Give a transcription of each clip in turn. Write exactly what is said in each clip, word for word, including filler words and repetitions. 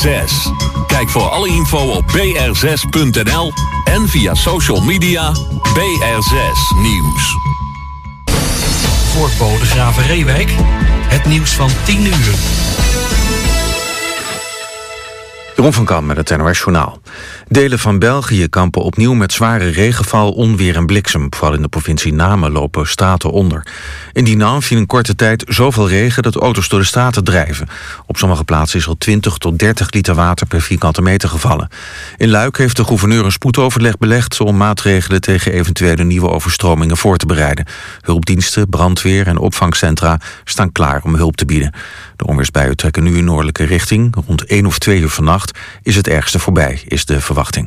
zes. Kijk voor alle info op b r zes punt n l en via social media B R zes Nieuws. Voor Bodegraven Reewijk, het nieuws van tien uur. Jeroen van Kam met het N O S-journaal. Delen van België kampen opnieuw met zware regenval, onweer en bliksem. Vooral in de provincie Namen lopen straten onder. In Dinant viel in korte tijd zoveel regen dat auto's door de straten drijven. Op sommige plaatsen is al twintig tot dertig liter water per vierkante meter gevallen. In Luik heeft de gouverneur een spoedoverleg belegd om maatregelen tegen eventuele nieuwe overstromingen voor te bereiden. Hulpdiensten, brandweer en opvangcentra staan klaar om hulp te bieden. De onweersbuien trekken nu in noordelijke richting. Rond één of twee uur vannacht is het ergste voorbij, is de verwachting.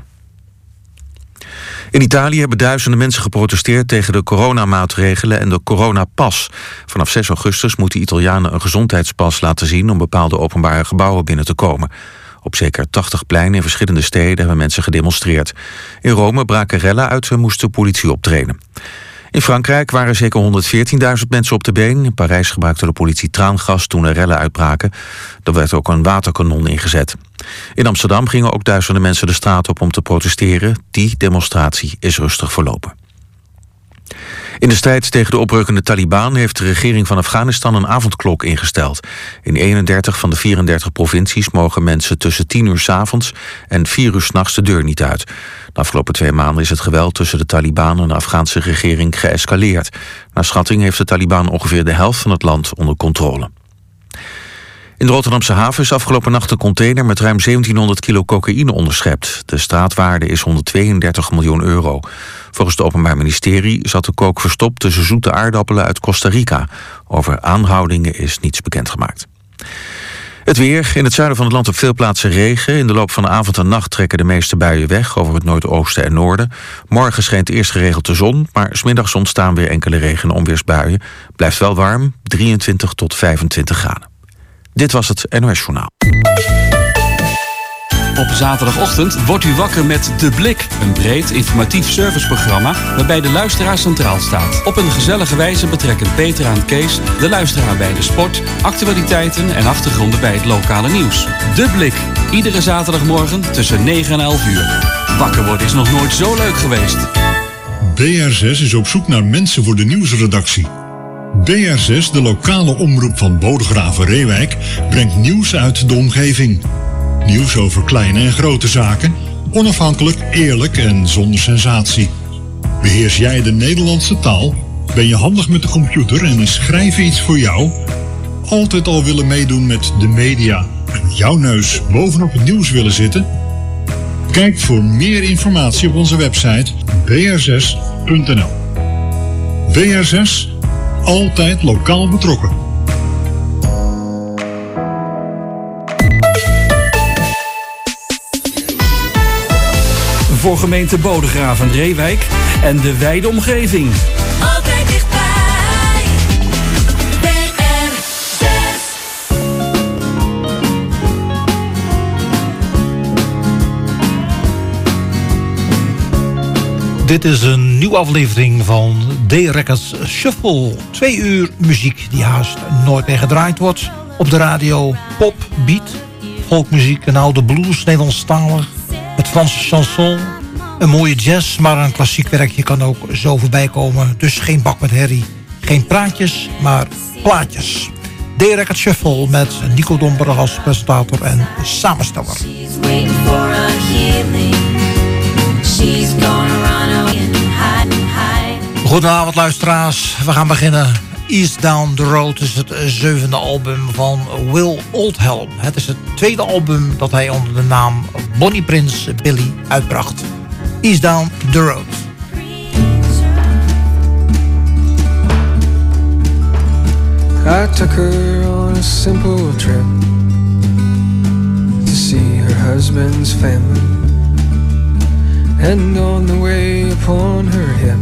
In Italië hebben duizenden mensen geprotesteerd tegen de coronamaatregelen en de coronapas. Vanaf zes augustus moeten Italianen een gezondheidspas laten zien om bepaalde openbare gebouwen binnen te komen. Op zeker tachtig pleinen in verschillende steden hebben mensen gedemonstreerd. In Rome braken rellen uit en moest de politie optreden. In Frankrijk waren zeker honderdveertienduizend mensen op de been. In Parijs gebruikte de politie traangas toen er rellen uitbraken. Er werd ook een waterkanon ingezet. In Amsterdam gingen ook duizenden mensen de straat op om te protesteren. Die demonstratie is rustig verlopen. In de strijd tegen de oprukkende Taliban heeft de regering van Afghanistan een avondklok ingesteld. In eenendertig van de vierendertig provincies mogen mensen tussen tien uur 's avonds en vier uur 's nachts de deur niet uit. De afgelopen twee maanden is het geweld tussen de Taliban en de Afghaanse regering geëscaleerd. Naar schatting heeft de Taliban ongeveer de helft van het land onder controle. In de Rotterdamse haven is afgelopen nacht een container met ruim zeventienhonderd kilo cocaïne onderschept. De straatwaarde is honderdtweeëndertig miljoen euro. Volgens het Openbaar Ministerie zat de kook verstopt tussen zoete aardappelen uit Costa Rica. Over aanhoudingen is niets bekendgemaakt. Het weer. In het zuiden van het land op veel plaatsen regen. In de loop van de avond en nacht trekken de meeste buien weg over het noordoosten en noorden. Morgen schijnt eerst geregeld de zon, maar 's middags ontstaan weer enkele regen- en onweersbuien. Blijft wel warm, drieëntwintig tot vijfentwintig graden. Dit was het N O S-journaal. Op zaterdagochtend wordt u wakker met De Blik. Een breed informatief serviceprogramma waarbij de luisteraar centraal staat. Op een gezellige wijze betrekken Petra en Kees de luisteraar bij de sport, actualiteiten en achtergronden bij het lokale nieuws. De Blik. Iedere zaterdagmorgen tussen negen en elf uur. Wakker worden is nog nooit zo leuk geweest. B R zes is op zoek naar mensen voor de nieuwsredactie. B R zes, de lokale omroep van Bodegraven-Reewijk, brengt nieuws uit de omgeving. Nieuws over kleine en grote zaken, onafhankelijk, eerlijk en zonder sensatie. Beheers jij de Nederlandse taal? Ben je handig met de computer en is schrijven iets voor jou? Altijd al willen meedoen met de media en jouw neus bovenop het nieuws willen zitten? Kijk voor meer informatie op onze website b r zes punt n l. B R zes, altijd lokaal betrokken. Voor gemeente Bodegraven Reewijk en de wijde omgeving. Altijd dichtbij. B R zes. Dit is een nieuwe aflevering van D-Records Shuffle. Twee uur muziek die haast nooit meer gedraaid wordt. Op de radio pop, beat, folkmuziek, een oude blues, Nederlandstalig, het Franse chanson, een mooie jazz, maar een klassiek werkje kan ook zo voorbij komen. Dus geen bak met herrie, geen praatjes, maar plaatjes. D-Records Shuffle met Nico Domper als presentator en samensteller. She's waiting for a healing. She's gonna run away and hide and hide. Goedenavond luisteraars, we gaan beginnen. East Down the Road is het zevende album van Will Oldhelm. Het is het tweede album dat hij onder de naam Bonnie Prince Billy uitbracht. East Down the Road. I took her on a simple trip to see her husband's family, and on the way upon her hip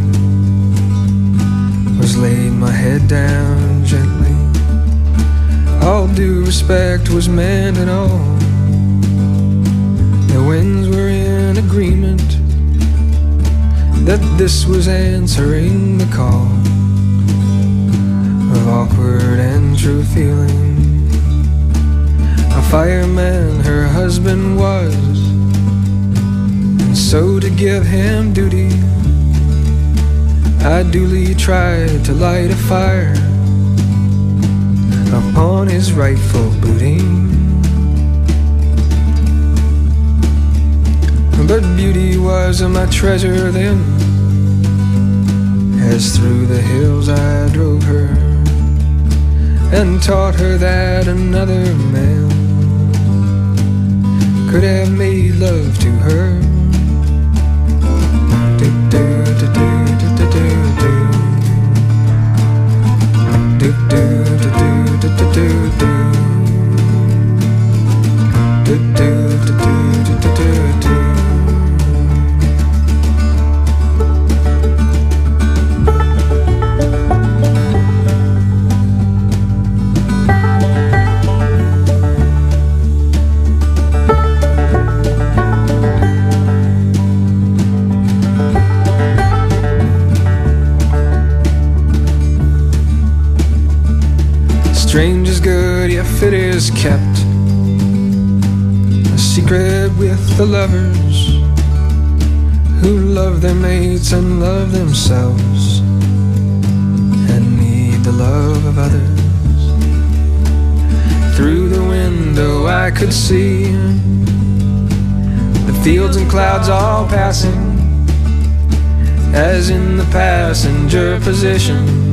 was laid my head down gently. All due respect was meant and all. The winds were in agreement that this was answering the call of awkward and true feeling. I fireman her husband was, and so to give him duty, I duly tried to light a fire upon his rightful booty. But beauty was my treasure then, as through the hills I drove her, and taught her that another man could have made love to her. Do, do, do, do, do, do, do, do, do, do, do, do, do, do. Do, do, do, do, do, do, do. Strange is good if it is kept, a secret with the lovers who love their mates and love themselves and need the love of others. Through the window I could see the fields and clouds all passing, as in the passenger position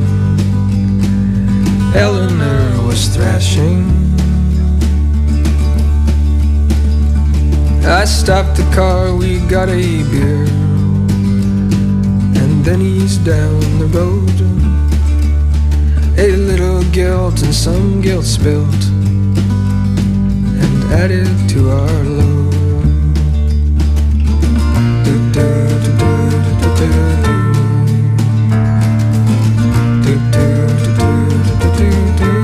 Eleanor was thrashing. I stopped the car, we got a beer, and then eased down the road. A little guilt and some guilt spilt, and added to our load. Do, do, do, do, do, do, do. Do, do, do, do, do, do, do.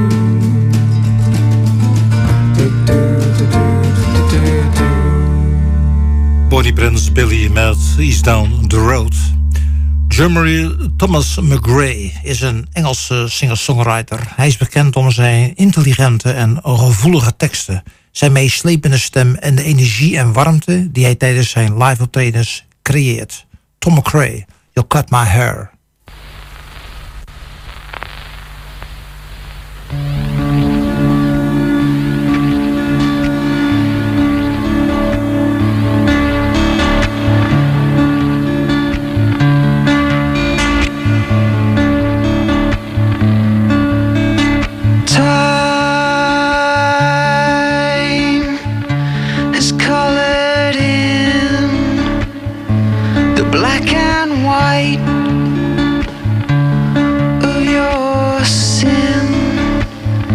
Do, do, do, do, do, do, do. Bonnie Prince Billy met East Down the Road. Jemery Thomas McGray is een Engelse singer-songwriter. Hij is bekend om zijn intelligente en gevoelige teksten, zijn meeslepende stem en de energie en warmte die hij tijdens zijn live optredens creëert. Tom McRae, You'll Cut My Hair. Black and white of your sin.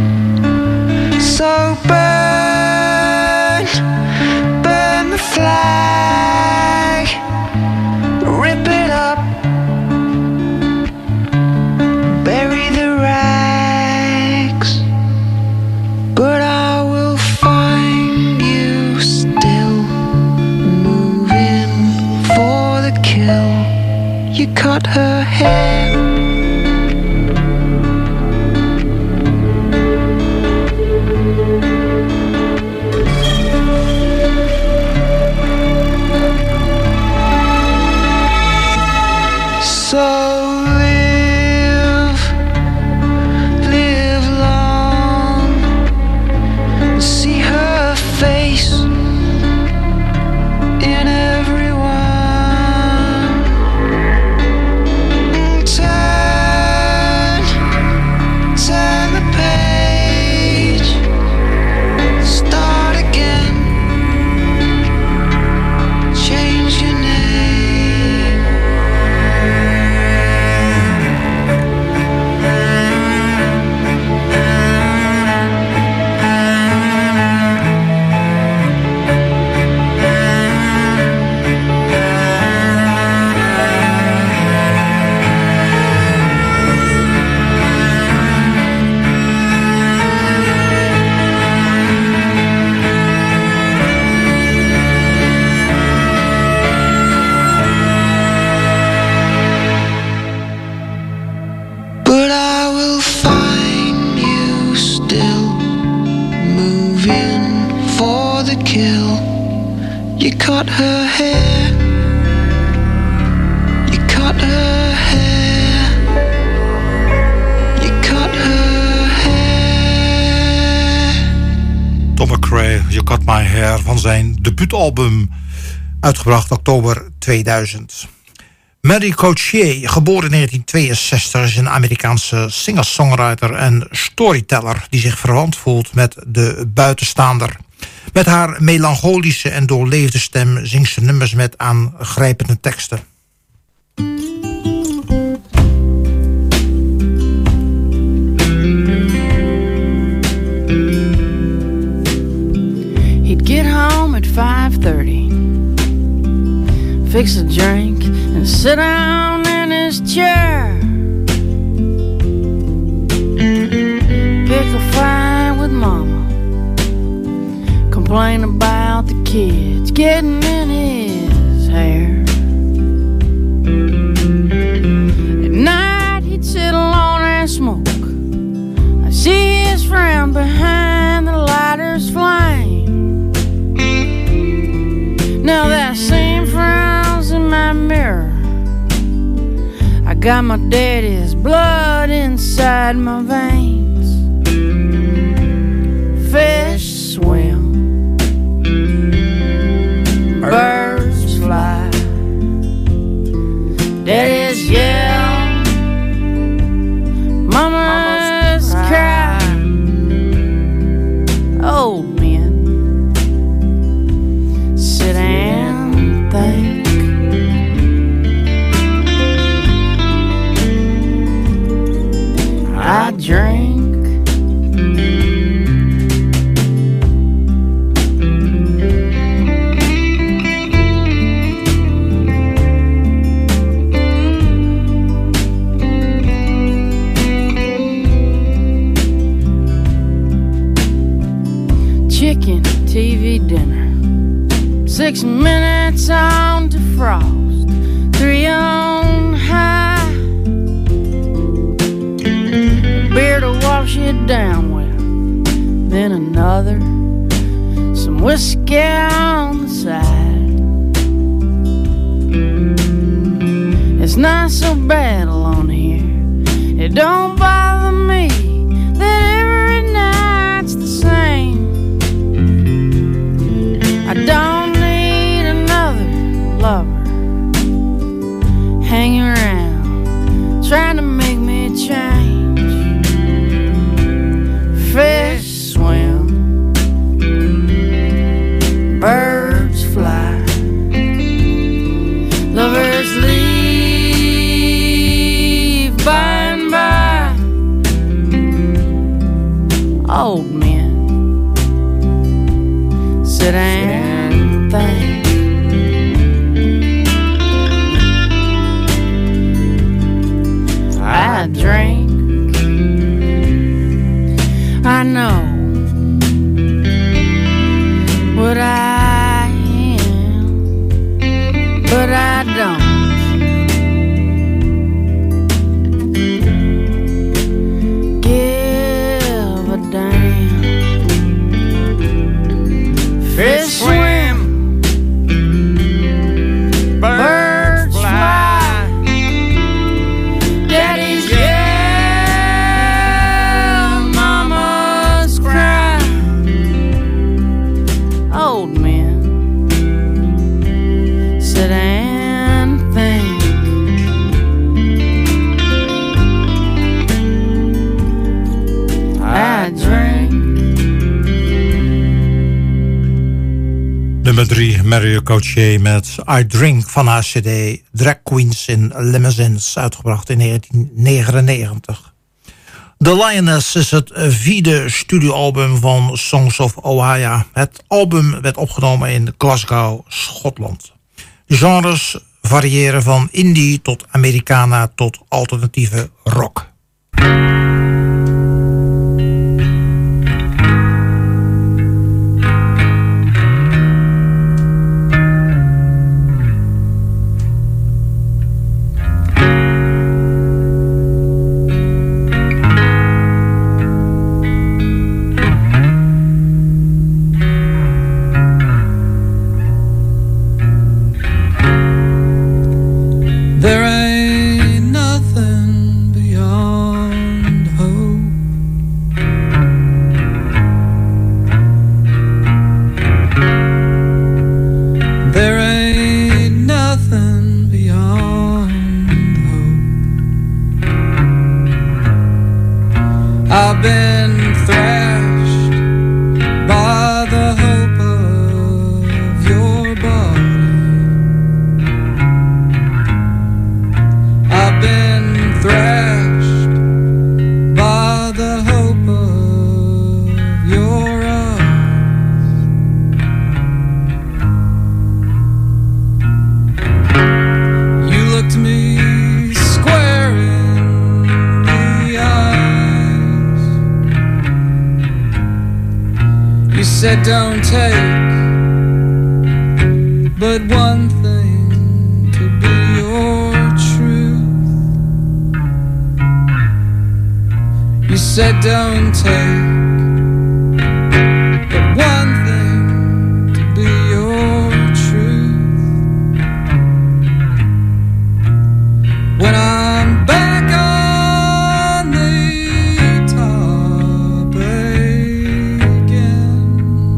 to kill. You cut her hair. You cut her hair. You cut her hair. Tom McRae, You Cut My Hair, van zijn debuutalbum, uitgebracht oktober tweeduizend. Mary Gauthier, geboren in negentien tweeënzestig, is een Amerikaanse singer-songwriter en storyteller die zich verwant voelt met de buitenstaander. Met haar melancholische en doorleefde stem zingt ze nummers met aangrijpende teksten. He'd get home at five thirty, fix a drink and sit down in his chair. Pick a fight with mama, complain about the kids getting in his hair. At night he'd sit alone and smoke. I see his friend behind the lighter's flame. Now that same frown's in my mirror. I got my daddy's blood inside my veins. Fish swim, birds fly, daddy's yell, mama's cry. Old men sit and think. I drink. Chicken T V dinner, six minutes on to frost, three on high, beer to wash it down with, then another, some whiskey on the side. It's not so bad alone here, it don't bother me that every night's the same. I don't need another lover hanging around trying to make me change. Fish swim, birds fly, lovers leave by and by. Old men sit and think. I drink. I know what I am, but I don't give a damn. Fish swim, birds fly, daddy's yell, mama's cry. Old men sit and think. I drink. Nummer drie, Mary Gauthier met I Drink van haar cd Drag Queens in Limousines, uitgebracht in negentien negenennegentig. The Lioness is het vierde studioalbum van Songs of Ohio. Het album werd opgenomen in Glasgow, Schotland. De genres variëren van indie tot Americana tot alternatieve rock. said don't take but one thing to be your truth. You said don't take but one thing to be your truth. When I'm back on the top again,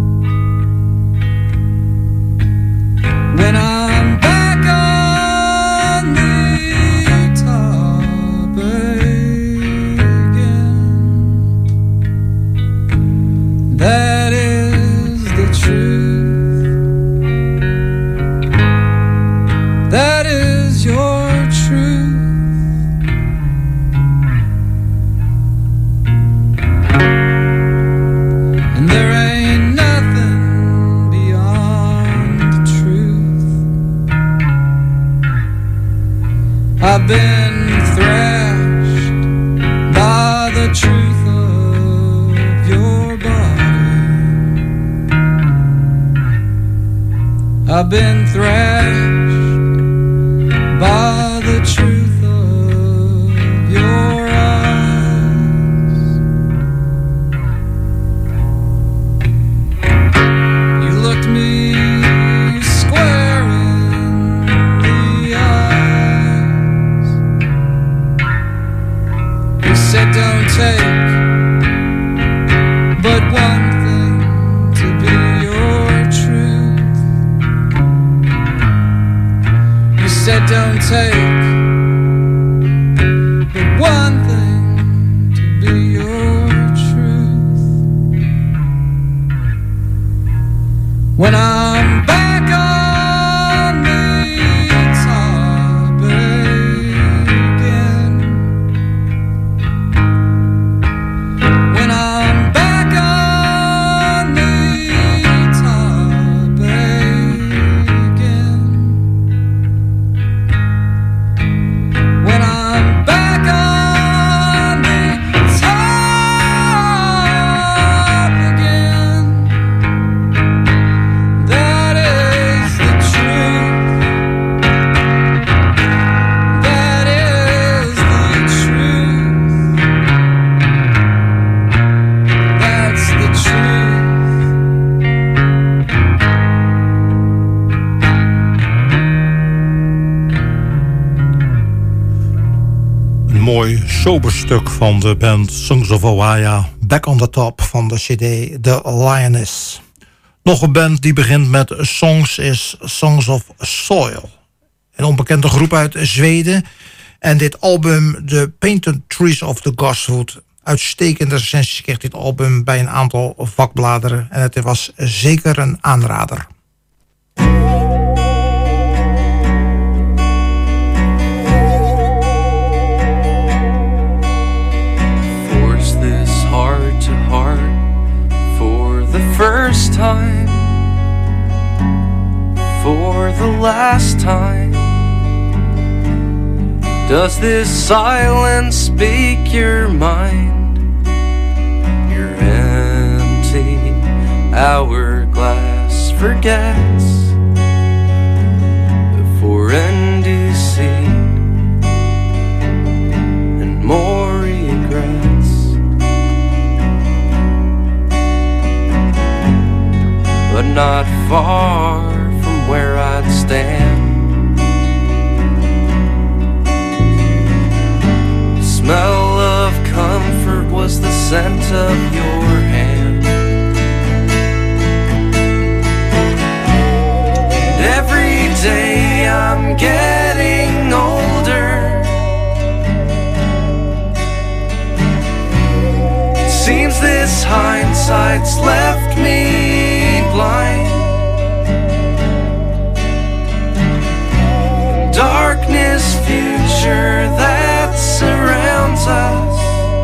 when I'm back on the top again, that is the truth. That is your truth. And there ain't nothing beyond the truth. I've been thrashed by the truth of your body. I've been thrashed by the truth of your eyes. You looked me square in the eyes. You said don't take but one thing to be your truth. You said don't take but one thing to be your truth. When I'm back on the top again, when I'm back on the top again, when I'm back on the top again, that is the truth. That is the truth. That's the truth. Een mooi sober stuk van de band Songs of Ohio, Back on the Top van de cd The Lioness. Nog een band die begint met songs is Songs of Soil. Een onbekende groep uit Zweden. En dit album, The Painted Trees of the Godswood. Uitstekende recensies kreeg dit album bij een aantal vakbladeren. En het was zeker een aanrader. Force this heart to heart for the first time, for the last time. Does this silence speak your mind? Your empty hourglass forgets the foreign deceit and more regrets. But not far from where I'd stand, smell of comfort was the scent of your hand. And every day I'm getting older, it seems this hindsight's left me blind. Darkness, future that surrounds us,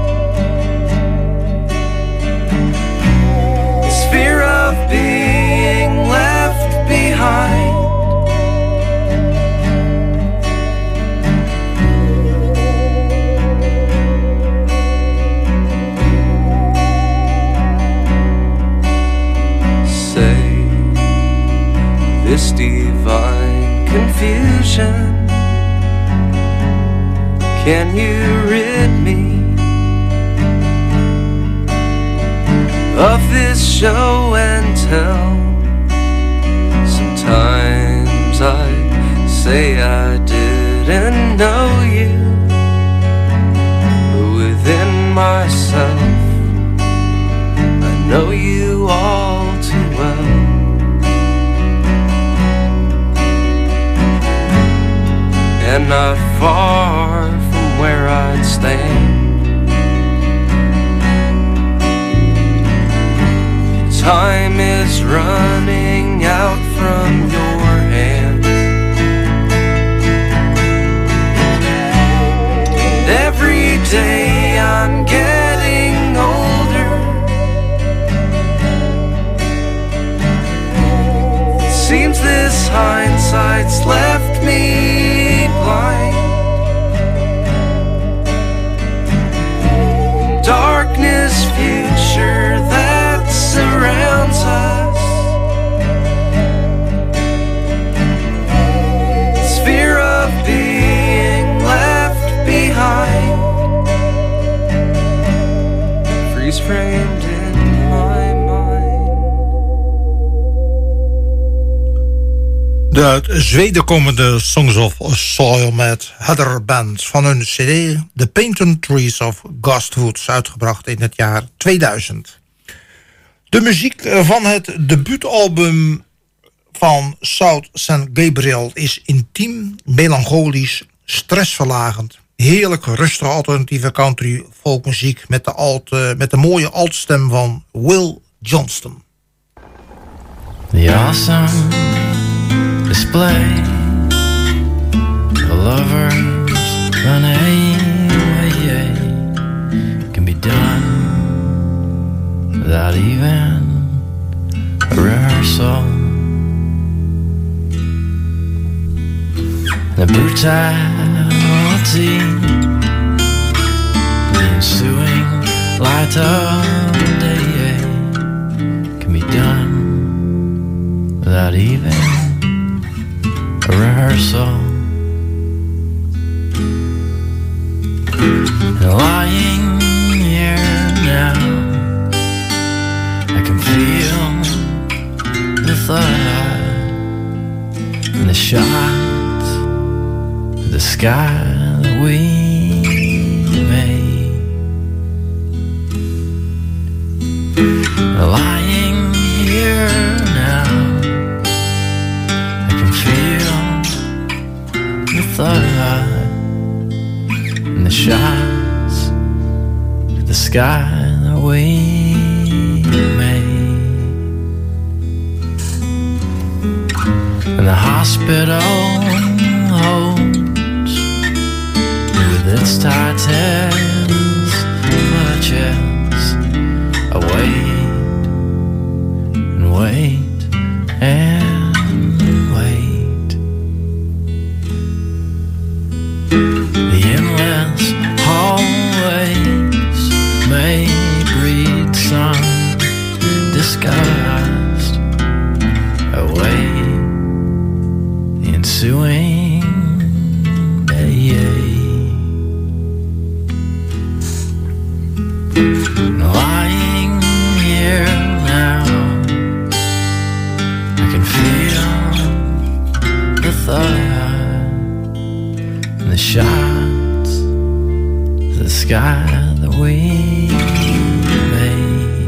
this fear of being left behind. this divine confusion. Can you rid me of this show and tell? Sometimes I say I didn't know you, but within myself I know you all too well. And not far from where I'd stand. Time is running out from your hands. And every day I'm getting older. It seems this hindsight's left me blind. Darkness, future that surrounds us. Sphere of being left behind. Freeze framed in my mind. De uit Zweden komende Songs of Soil met Heather Band van hun cd The Painted Trees of Ghostwoods, uitgebracht in het jaar tweeduizend. De muziek van het debuutalbum van South Saint Gabriel is intiem, melancholisch, stressverlagend. Heerlijk rustige alternatieve country folkmuziek met de, alt, met de mooie altstem van Will Johnston. The awesome display, the lovers run away, can be done without even a rehearsal. The brutality, the ensuing light of day can be done without even a rehearsal. And lying here now, I can feel the thought and the shots of the sky that we made. Lying here now, I can feel the thought and the shots of the sky that we made. And the hospital holds with its titans clutches. I wait and wait and wait. The endless hallways may breed some disgust. I wait the ensuing day. Lying here now, I can feel the thought and the shots of the sky that we made.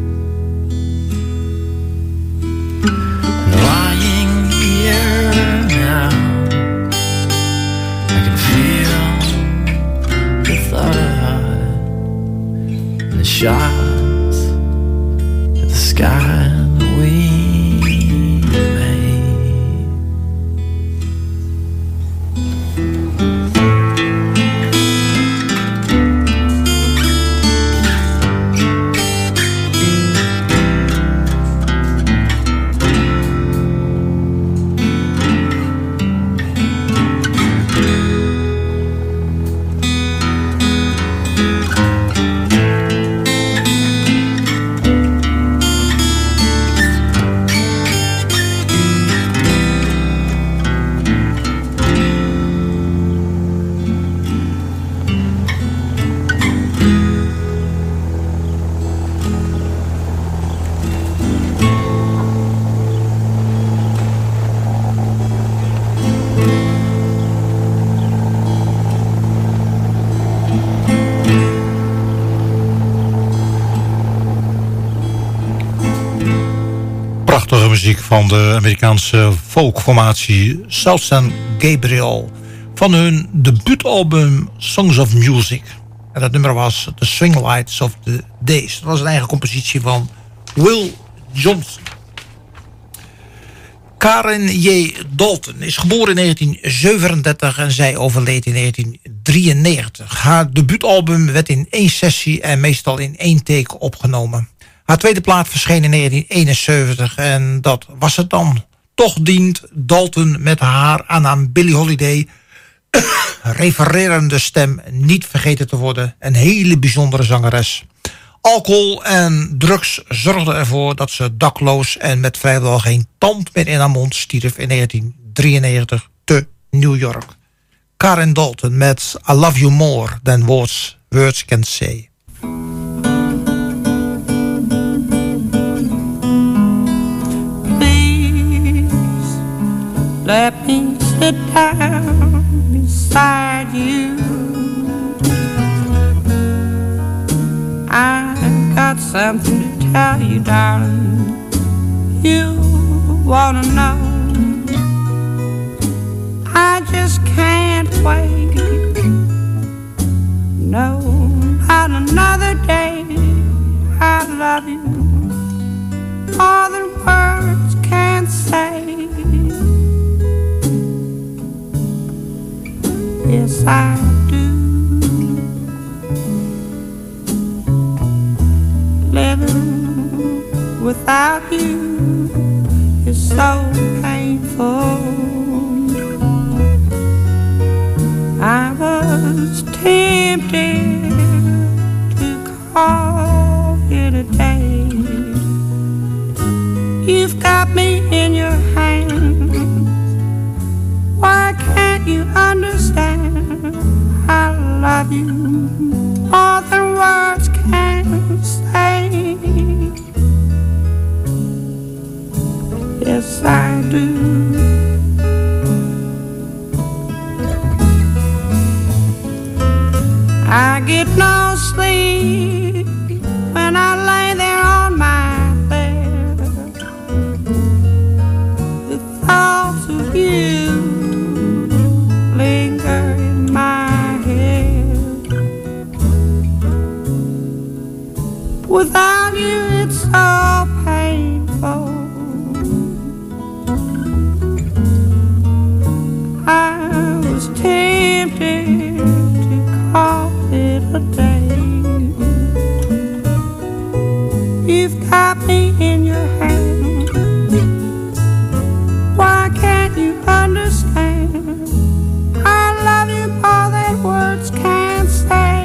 And lying here now, I can feel the thought and the shots of the sky that we made. muziek van de Amerikaanse folkformatie Southern Gabriel van hun debuutalbum Songs of Music. En dat nummer was The Swing Lights of the Days. Dat was een eigen compositie van Will Johnson. Karen J. Dalton is geboren in negentien zevenendertig en zij overleed in negentien drieënnegentig. Haar debuutalbum werd in één sessie en meestal in één take opgenomen. Haar tweede plaat verscheen in negentien eenenzeventig en dat was het dan. Toch dient Dalton met haar aannaam Billie Holiday refererende stem niet vergeten te worden. Een hele bijzondere zangeres. Alcohol en drugs zorgden ervoor dat ze dakloos en met vrijwel geen tand meer in haar mond stierf in negentien drieënnegentig te New York. Karen Dalton met I Love You More Than Words, Words Can Say. Please let me sit down beside you. I got something to tell you, darling. You wanna know? I just can't wait. No, not another day. I love you more than words can't say. Yes, I do. Living without you is so painful. I was tempted to call it a day. You've got me in your hands. Why can't you understand? I love you more than words can say. Yes, I do. I get no sleep when I lay there on my bed. The thoughts of you linger in my head. Without you it's so painful. I was tempted to call it a day. You've got me in your hand. Why can't you understand? I love you more than words can say.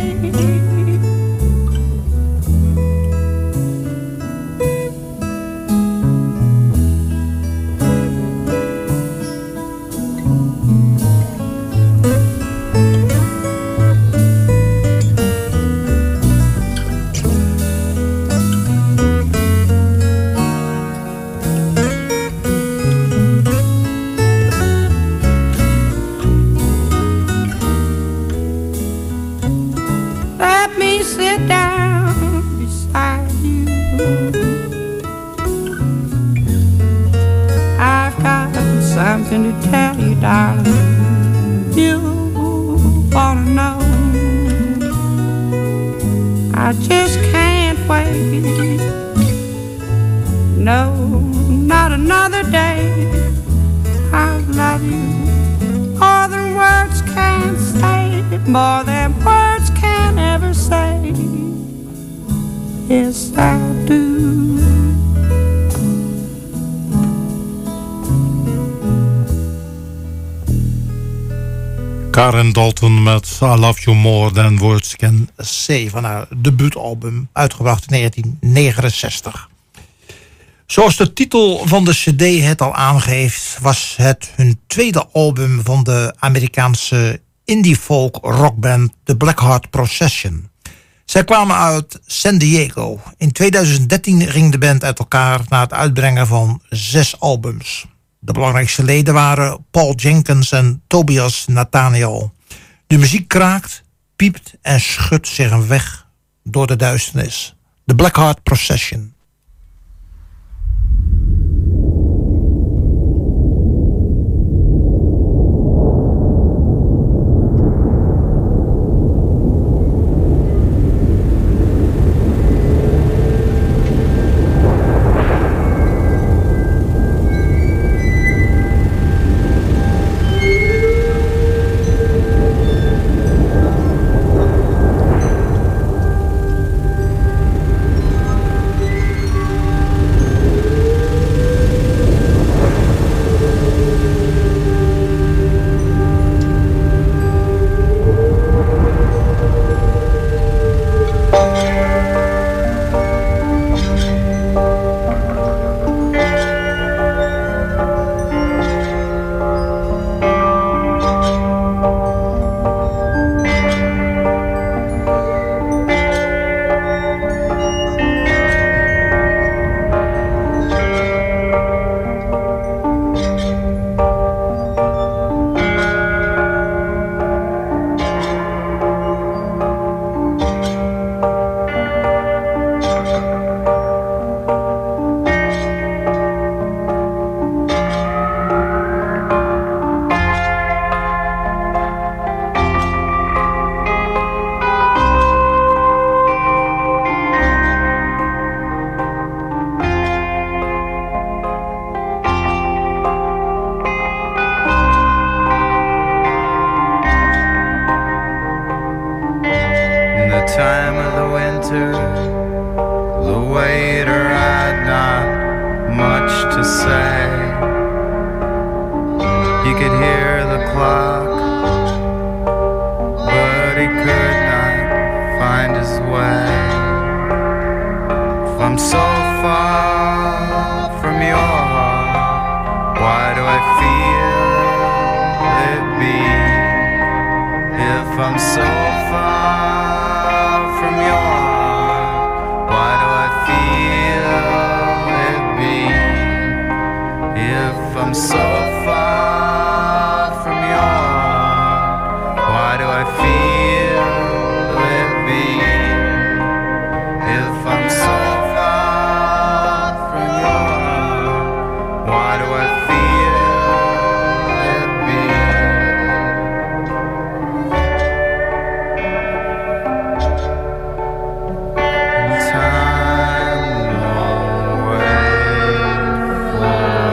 Sit down beside you. I've got something to tell you, darling. You wanna know? I just can't wait. No, not another day. I love you more than words can say. More than words can ever say. Yes, I do. Karen Dalton met I Love You More Than Words Can Say van haar debuutalbum, uitgebracht in negentien negenenzestig. Zoals de titel van de cd het al aangeeft, was het hun tweede album van de Amerikaanse indie folk rockband The Blackheart Procession. Zij kwamen uit San Diego. In tweeduizend dertien ging de band uit elkaar na het uitbrengen van zes albums. De belangrijkste leden waren Paul Jenkins en Tobias Nathaniel. De muziek kraakt, piept en schudt zich een weg door de duisternis. The Blackheart Procession. time of the winter, the waiter had not much to say. He could hear the clock, but he could not find his way. If I'm so far from your heart, why do I feel it beat? If I'm so far from your heart, why do I feel it beat? If I'm so far from your heart, why do I feel it beat? If I'm so far from your heart, why do I feel it beat? Time won't wait for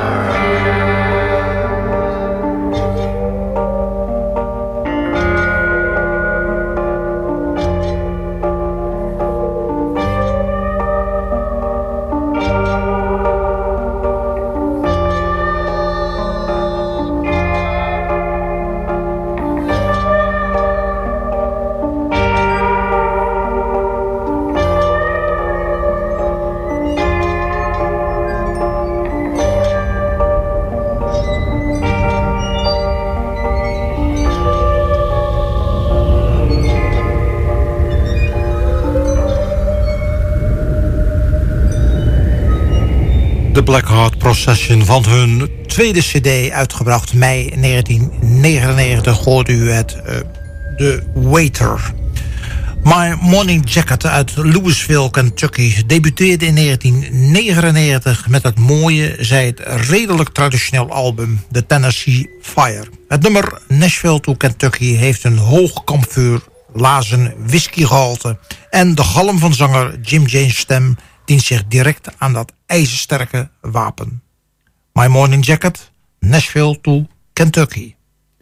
De Black Heart Procession van hun tweede cd, uitgebracht mei negentien negenennegentig, hoorde u het uh, The Waiter. My Morning Jacket uit Louisville, Kentucky, debuteerde in negentien negenennegentig met het mooie, zij het redelijk traditioneel album The Tennessee Fire. Het nummer Nashville to Kentucky heeft een hoog kampvuur, lazen whiskygehalte en de galm van zanger Jim James' stem dient zich direct aan dat ijzersterke wapen. My Morning Jacket, Nashville to Kentucky.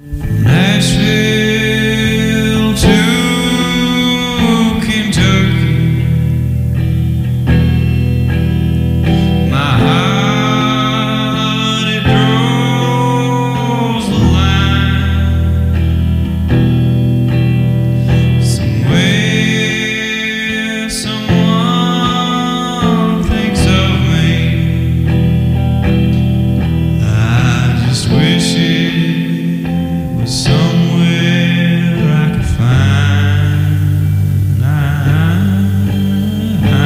Nashville to Kentucky. My heart, it draws the line somewhere, someone thinks of me. I just wish it was somewhere I could find. I, I,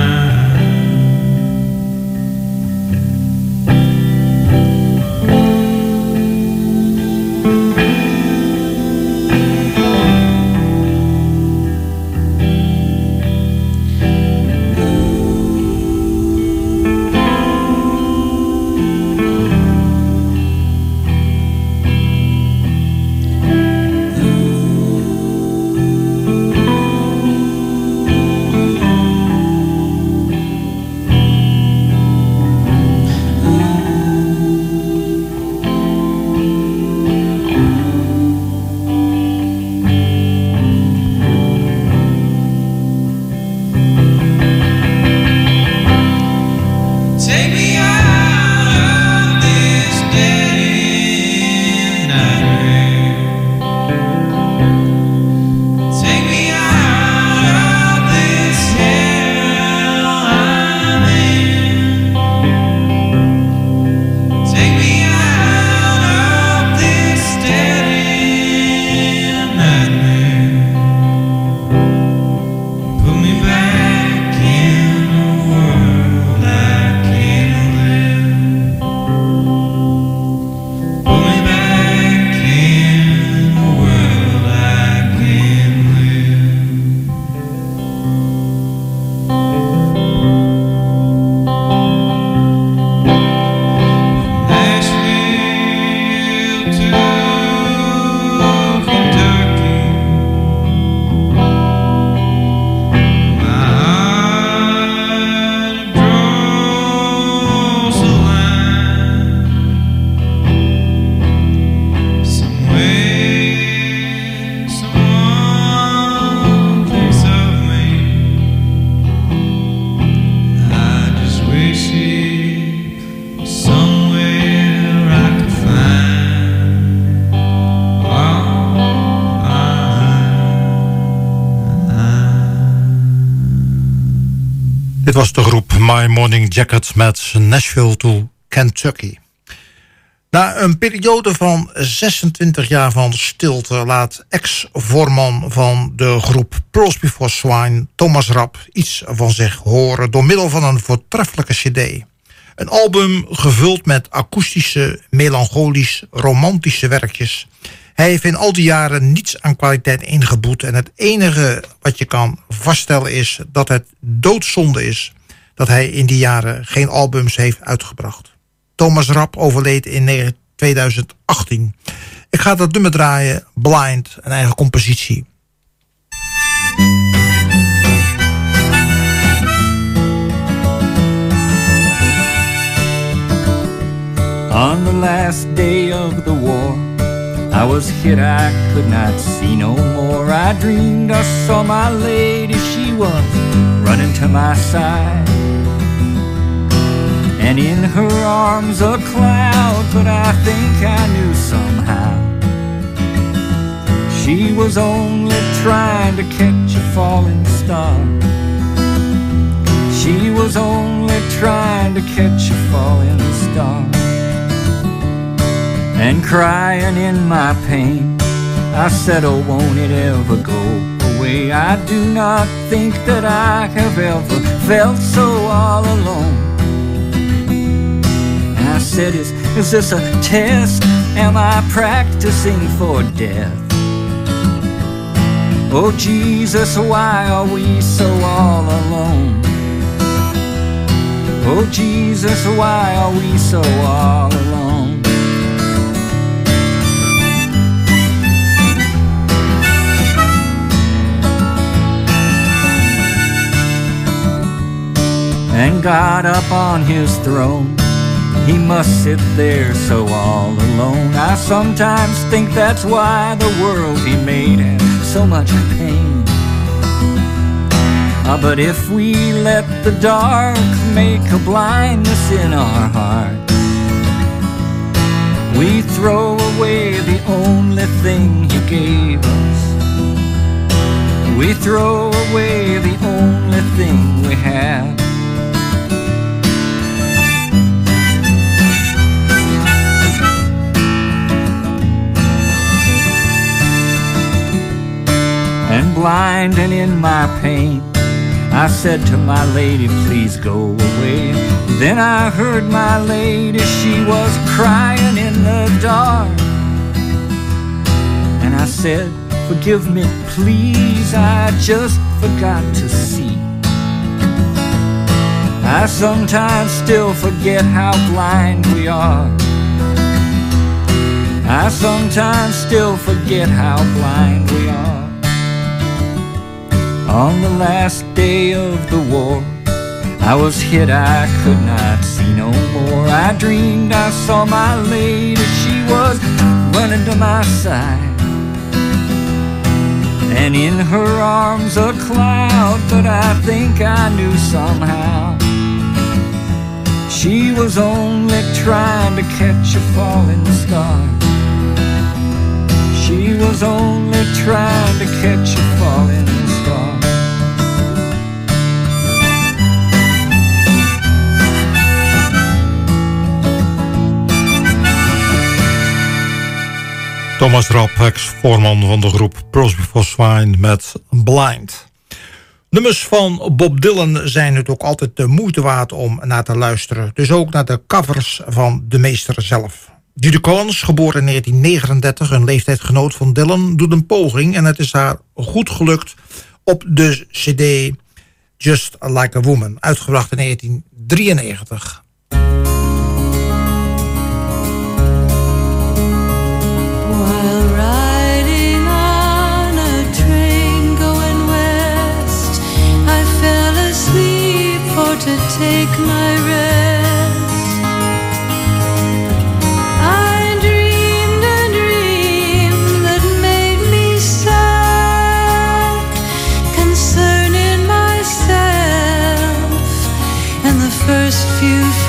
Dit was de groep My Morning Jacket met Nashville to Kentucky. Na een periode van zesentwintig jaar van stilte laat ex-voorman van de groep Pearls Before Swine, Thomas Rapp, iets van zich horen door middel van een voortreffelijke cd. Een album gevuld met akoestische, melancholisch, romantische werkjes. Hij heeft in al die jaren niets aan kwaliteit ingeboet en het enige wat je kan vaststellen is dat het doodzonde is dat hij in die jaren geen albums heeft uitgebracht. Thomas Rapp overleed in tweeduizend achttien. Ik ga dat nummer draaien, Blind, een eigen compositie. On the last day of the war, I was hit, I could not see no more. I dreamed I saw my lady, she was running to my side, and in her arms a cloud, but I think I knew somehow she was only trying to catch a falling star. She was only trying to catch a falling star. And crying in my pain, I said, oh, won't it ever go away? I do not think that I have ever felt so all alone. And I said, is, is this a test? Am I practicing for death? Oh, Jesus, why are we so all alone? Oh, Jesus, why are we so all alone? And God up on his throne, he must sit there so all alone. I sometimes think that's why the world he made has so much pain. Uh, but if we let the dark make a blindness in our hearts, we throw away the only thing he gave us. We throw away the only thing we have. And blind and in my pain, I said to my lady, please go away. Then I heard my lady, she was crying in the dark. And I said, forgive me, please, I just forgot to see. I sometimes still forget how blind we are. I sometimes still forget how blind we are. On the last day of the war, I was hit, I could not see no more. I dreamed I saw my lady, she was running to my side, and in her arms a cloud, but I think I knew somehow she was only trying to catch a falling star. She was only trying to catch a falling star. Thomas Rapp, ex-voorman van de groep Pearls Before Swine met Blind. Nummers van Bob Dylan zijn het ook altijd de moeite waard om naar te luisteren. Dus ook naar de covers van de meester zelf. Judy Collins, geboren in negentien negenendertig, een leeftijdgenoot van Dylan, doet een poging en het is haar goed gelukt op de cd Just Like a Woman, uitgebracht in negentien drieënnegentig. To take my rest, I dreamed a dream that made me sad concerning myself and the first few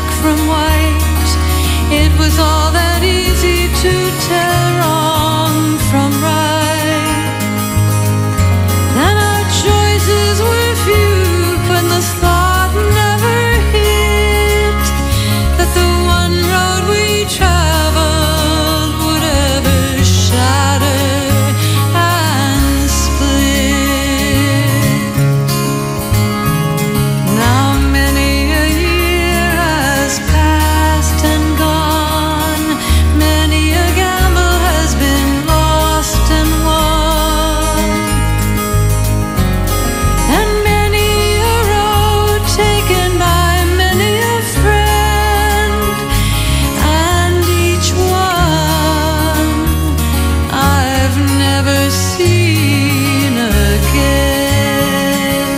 from white. It was all that easy to tell wrong from right. And our choices were few, but the thought never hit that the one road we traveled would ever shatter and split. Now many a year has passed and gone, many a gamble has been lost and won, and many a road taken by many a friend, and each one I've never seen again.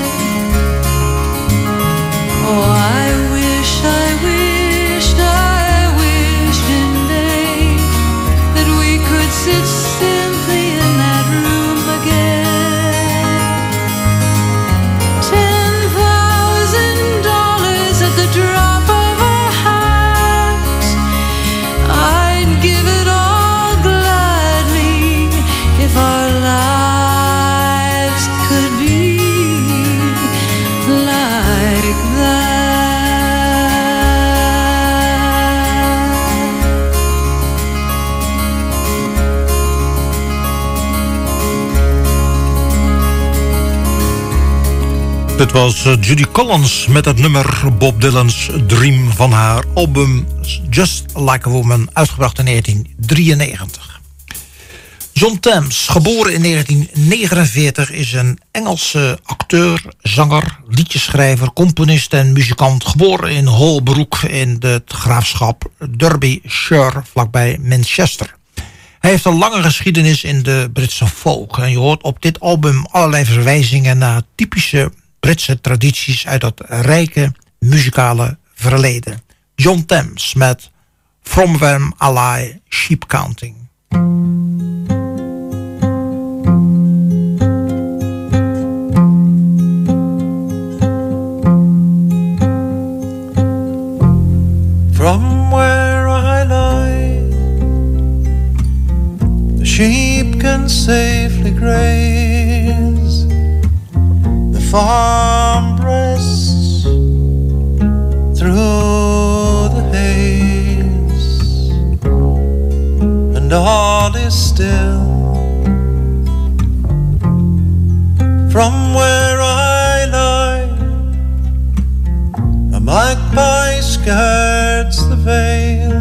Oh, I wish, I wished, I wished in vain that we could sit simply in that room again. Ten thousand dollars at the drop of a hat, I'd give it all gladly if our lives could be like that. Dit was eh, Judy Collins met het nummer Bob Dylan's Dream van haar album Just Like a Woman, uitgebracht in negentien drieënnegentig. John Thames, geboren in negentien negenenveertig, is een Engelse acteur, zanger, liedjeschrijver, componist en muzikant, geboren in Holbrook in het graafschap Derbyshire, vlakbij Manchester. Hij heeft een lange geschiedenis in de Britse folk en je hoort op dit album allerlei verwijzingen naar typische Britse tradities uit dat rijke muzikale verleden. John Thames met From Whom I Lie Sheep Counting. From where I lie, the sheep can safely graze. The farm breasts through the haze, and all is still. From where I lie, a magpie skirts the vale,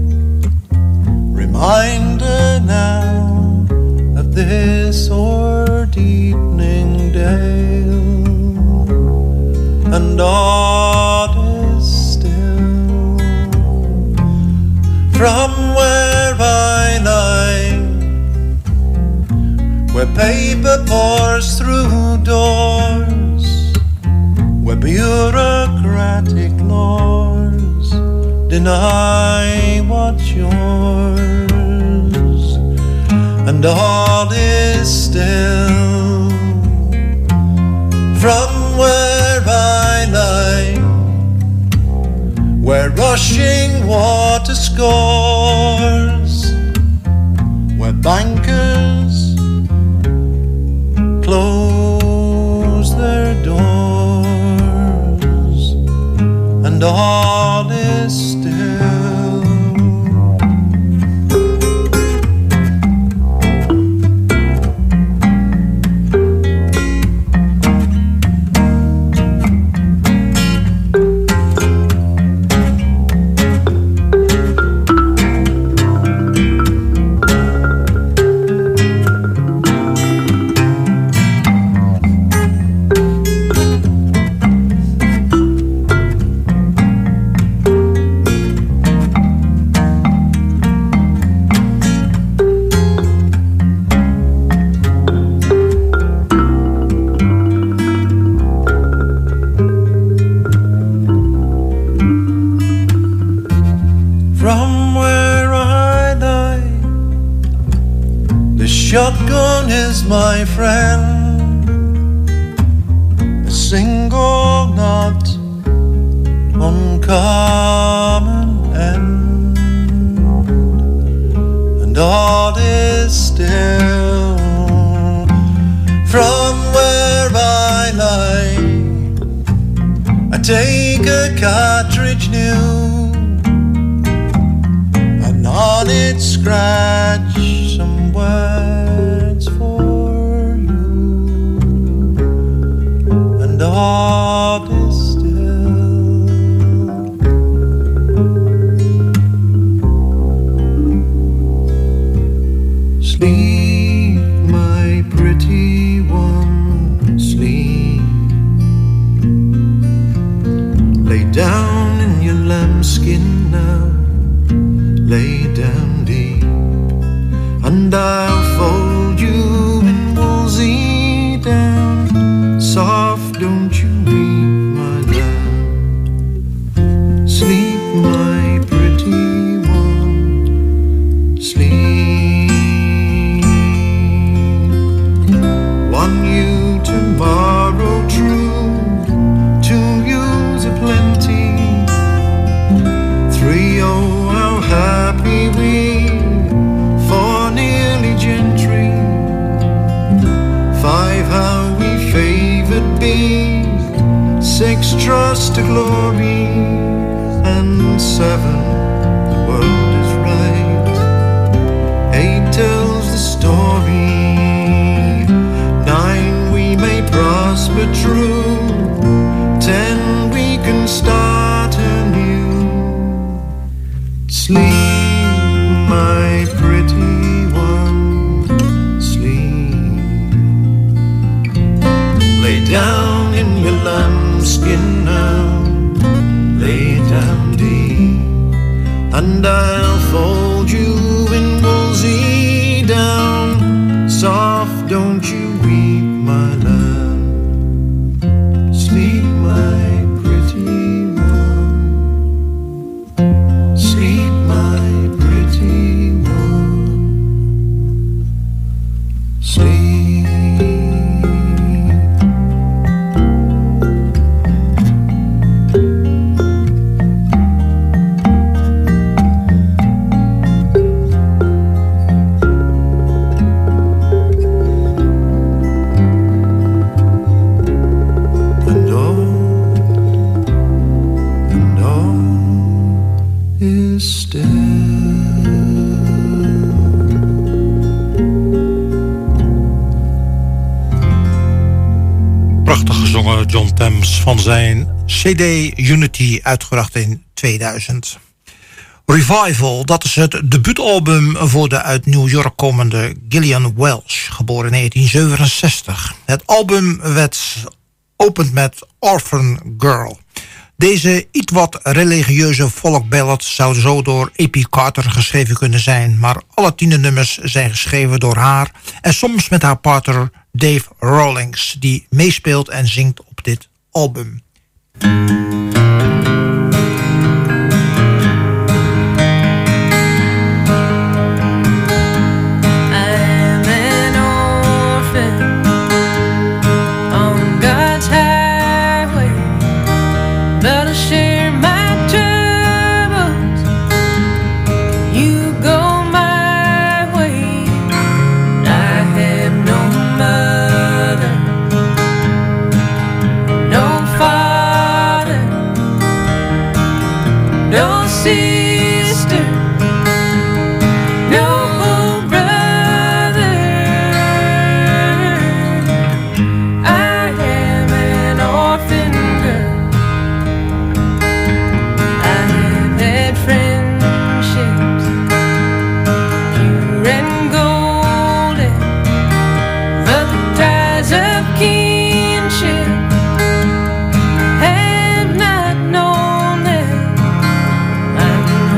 reminder now of this o'er deepening dale, and all is still. From where I lie, where paper pours through doors, where bureaucratic laws deny what's yours, and all is still. From where I lie, where rushing water scores, where bankers close their doors, and all is still. Shotgun is my friend, a single knot uncut. carriage new, and on it scratch some words for you, and all is still. Sleep, my pretty one, sleep. Lay down in your lambskin now, lay down deep, and I'll fold you in woolsey down. Soft, don't you weep, my lamb. Sleep, my pretty one, sleep. One you tomorrow true, two you's a plenty, three, oh how happy we, four nearly gentry, five how we favoured be, six trust to glory, and seven the world is right, eight tells the story, nine we may prosper true, ten we can start anew. Sleep, my pretty one, sleep. Lay down in your lambskin now, lay down deep, and I'll fold you in woolsey down. Soft, don't you weep, my lamb. Sleep, my pretty one, sleep, my pretty one, sleep. And all, and all is still. Prachtig gezongen John Thames van zijn C D Unity, uitgebracht in tweeduizend. Revival, dat is het debuutalbum voor de uit New York komende Gillian Welch, geboren in negentien zevenenzestig. Het album werd opend met Orphan Girl. Deze iets wat religieuze folkballad zou zo door A P Carter geschreven kunnen zijn, maar alle tiende nummers zijn geschreven door haar en soms met haar partner Dave Rawlings, die meespeelt en zingt op dit album. I'm an orphan on God's highway, but I share my troubles. You go my way. I have no mother, no father, no sister, no brother. I am an orphan girl. I have had friendships, pure and golden, but the ties of kinship have not known them. I'm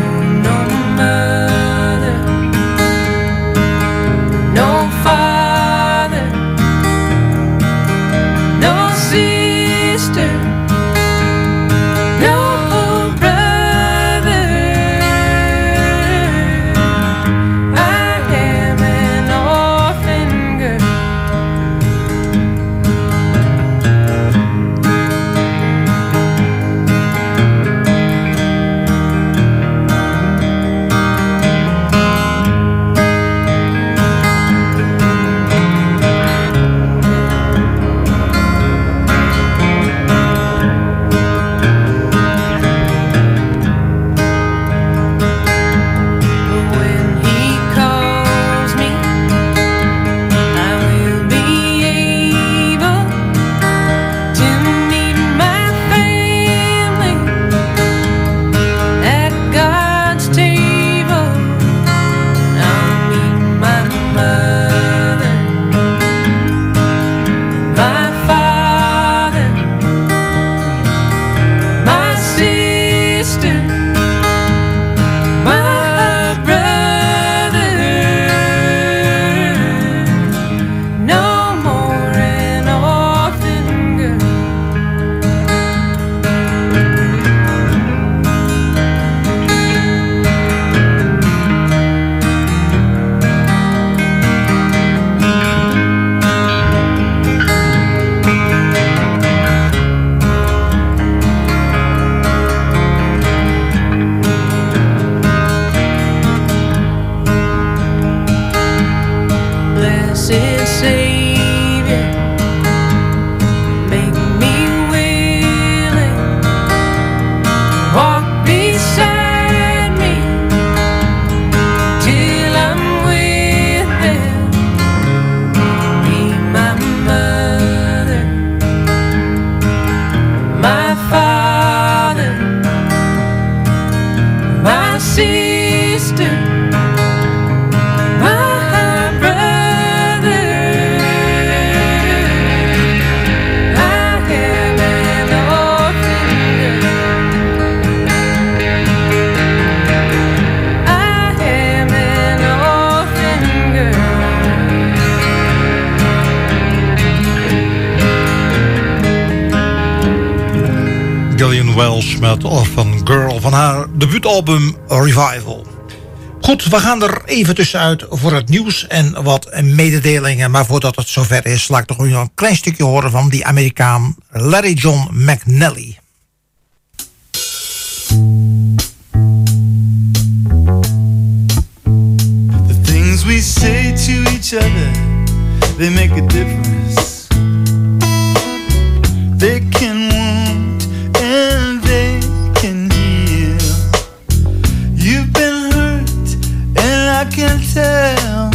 sister, my brother. I am an orphan girl. I am an orphan girl. Gillian Welch met Orphan Girl van haar debuutalbum Revival. Goed, we gaan er even tussenuit voor het nieuws en wat mededelingen. Maar voordat het zover is, laat ik toch nog een klein stukje horen van die Amerikaan Larry John McNally. The things we say to each other, they make a difference. They can wound and they can heal. You've been hurt and I can tell.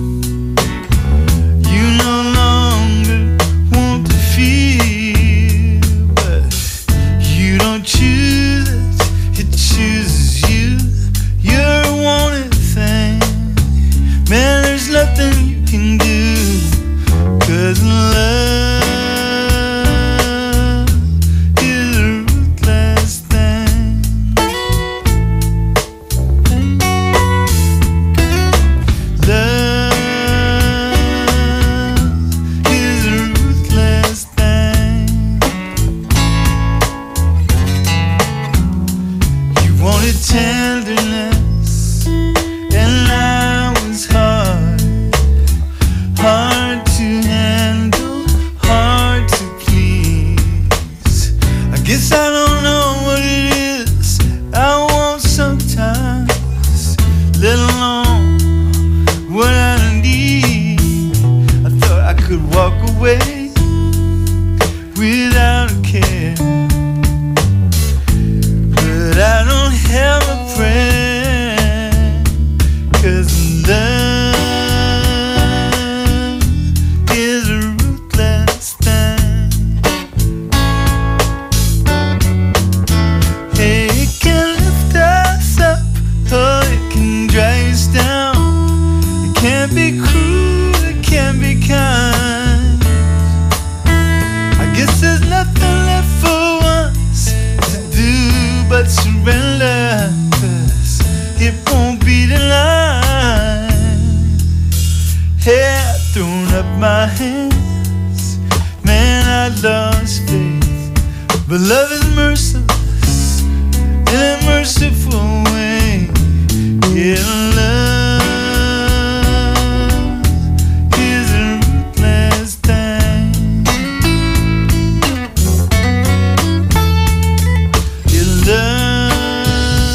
You no longer want to feel, but you don't choose it, it chooses you. You're a wanted thing. Man, there's nothing you can do, 'cause love is a ruthless thing. Love is a ruthless thing. You wanted tenderness and I was hard, hard to handle, hard to please. I guess I don't know what it is I want sometimes, let alone what I need. I thought I could walk away without a care, but I don't have a friend, 'cause love is a ruthless thing. Hey, it can lift us up, or it can drag us down. It can be cruel, it can be kind. I guess there's nothing left for us to do but surrender, 'cause it won't be denied. Hey, I've thrown up my hands, man, I lost faith, but love is merciless.